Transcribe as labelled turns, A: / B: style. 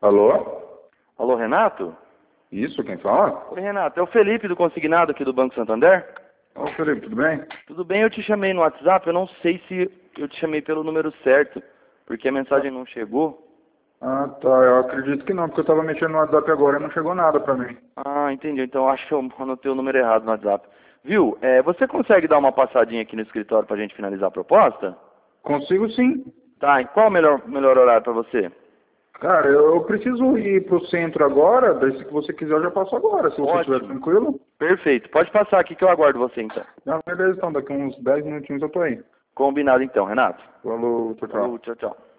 A: Alô?
B: Alô, Renato?
A: Isso, quem fala?
B: Oi, Renato. É o Felipe do Consignado aqui do Banco Santander?
A: Ô, Felipe, tudo bem?
B: Tudo bem, eu te chamei no WhatsApp, eu não sei se eu te chamei pelo número certo, porque a mensagem não chegou.
A: Ah, tá. Eu acredito que não, porque eu tava mexendo no WhatsApp agora e não chegou nada pra mim.
B: Ah, entendi. Então acho que eu anotei o número errado no WhatsApp. Viu? Você consegue dar uma passadinha aqui no escritório pra gente finalizar a proposta?
A: Consigo sim.
B: Tá, e qual o melhor horário pra você?
A: Cara, eu preciso ir pro centro agora, daí se você quiser eu já passo agora, se você estiver
B: Ótimo.
A: tranquilo.
B: Perfeito. Pode passar aqui que eu aguardo você então.
A: Não, beleza, então daqui uns 10 minutinhos eu tô aí.
B: Combinado então, Renato.
A: Falou, tchau,
B: Falou,
A: tchau.
B: tchau, tchau.